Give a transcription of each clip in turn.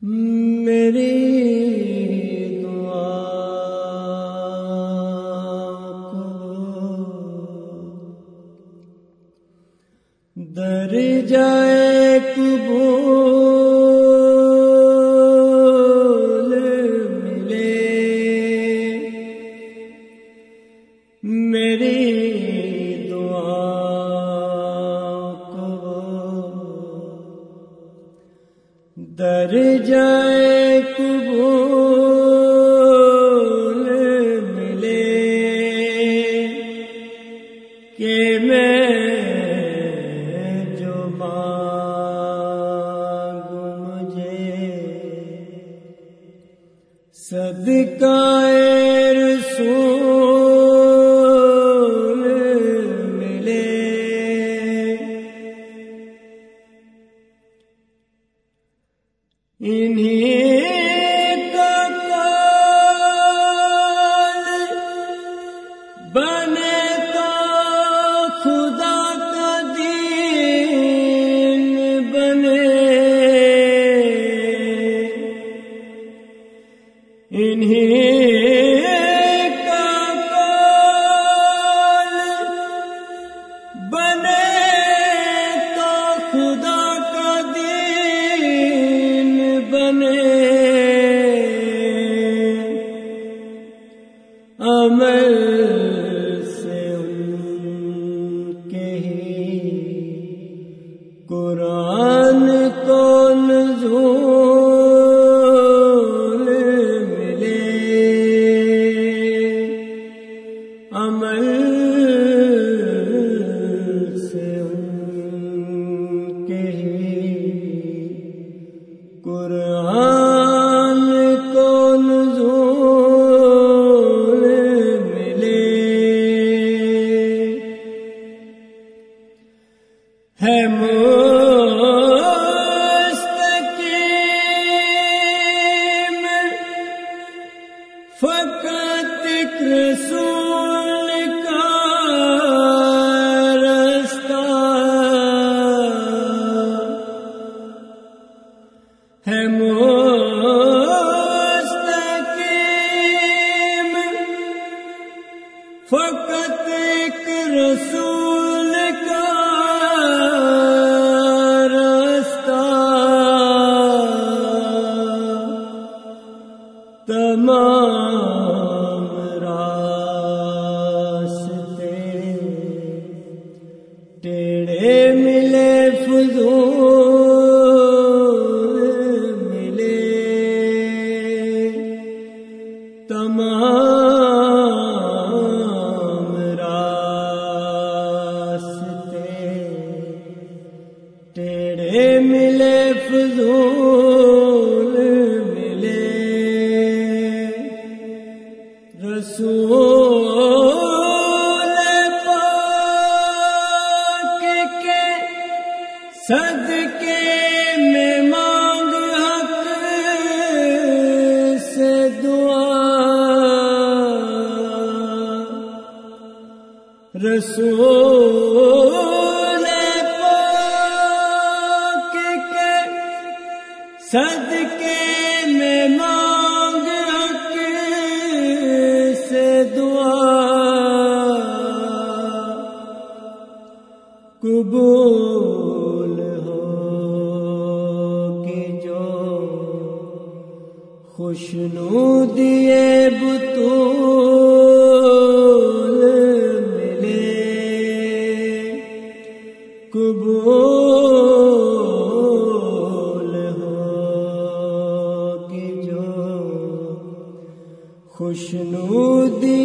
میری دعا کو در جائے قبول ملے، میری دعا کو در جائے قبول ملے کہ میں جو مانگوں مجھے صدقہ رسول ملے۔ انہیں کا قول بنے تو خدا کا دین بنے، انہیں کا قول بنے تو خدا کا دین بنے، عمل سے ان کے ہی قرآن کو نزول ملے، عمل سے ان کے ہی قرآن کو نزول ملے۔ ہے مستقیم فقط ایک رسول کا رستہ، ہے مستقیم فقط ایک رسول کا راستہ، تمام راستے ٹیڑھے ملے فضول ملے، تمام راستے ٹیڑھے ملے فضول ملے، رسول پاک کے صدقے میں مانگ حق سے دعا، رسول پاک کے صدقے میں مانگ حق سے دعا، قبول ہو کہ جو خوشنودی بطول ملے، قبول ہو کہ جو خوشنودی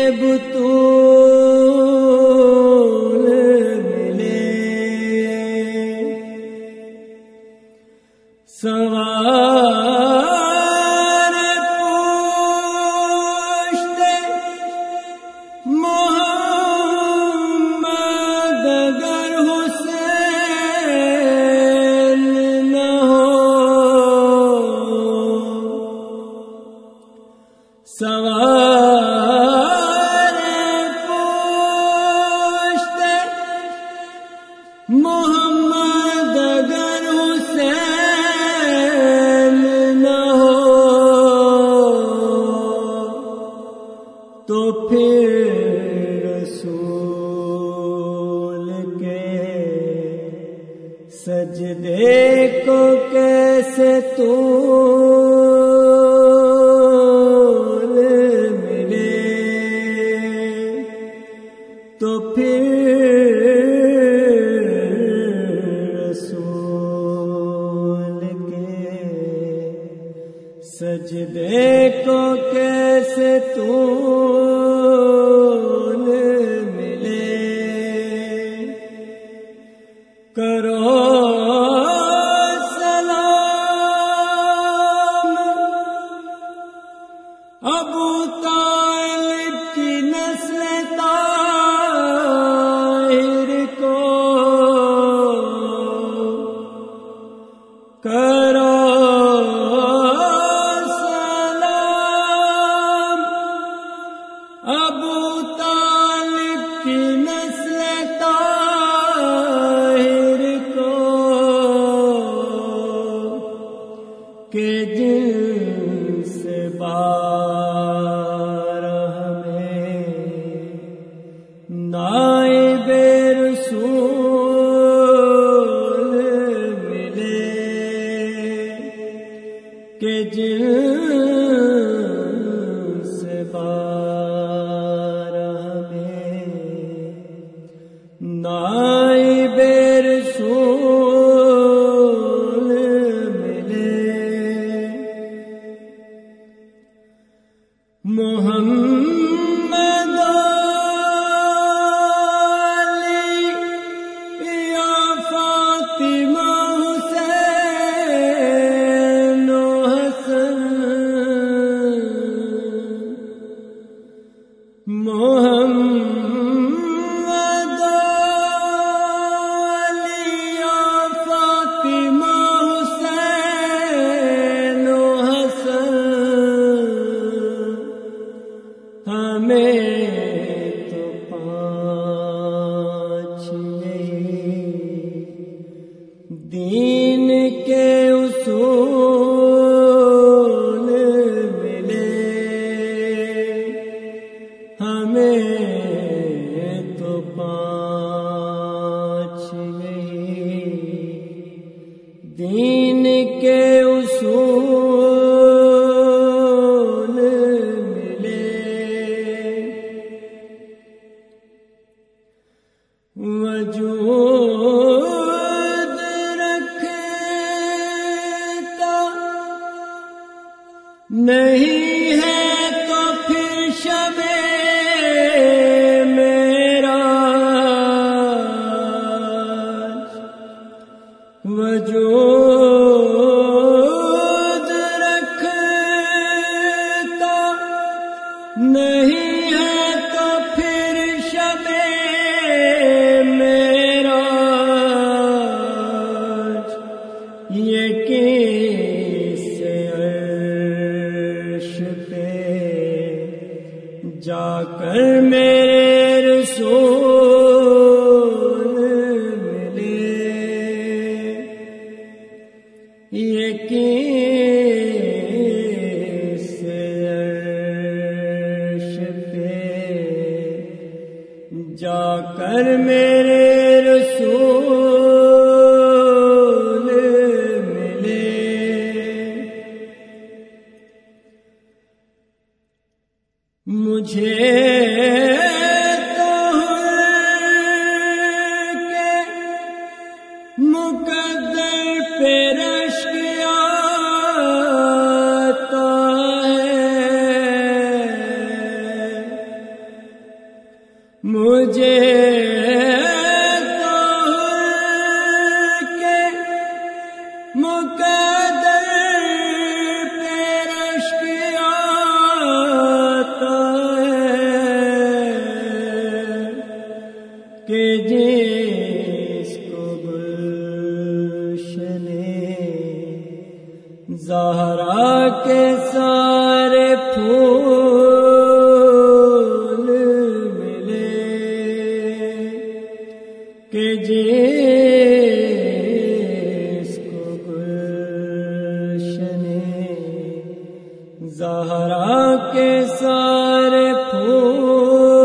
بطول ملے، سوار پوشت محمد اگر حسین نہ ہو، سوار پوشت محمد اگر حسین کیسے طول ملے تو پھر رسول کے سجدے کو کیسے طول ملے کرو ابو طالب کی نسل طاہر کو کرو سلام ابو طالب کی نسل طاہر کو کہ جن سے نائب رسول ملے کہ جن سے نائب رسول ملے محمد محمد علی فاطمہ حسین و حسن ہمیں تو پانچ دین کے اصول ملے ہمیں تو پانچ دین کے اصول ملے وجود رکھتا نہیں ہے تو پھر شب وجود رکھتا نہیں ہے تو پھر شب معراج یہ کس عرش پہ جا کر میرے رسول یہ کس عرش پہ جا کر میرے رسول ملے مجھے تو کے مقدر پہ رشک آتا ہے مجھے تو کے مقدر پہ رشک آتا ہے کہ جس کو زہرا کے سارے پھول ملے کہ جس کو گلشن زہرا کے سارے پھول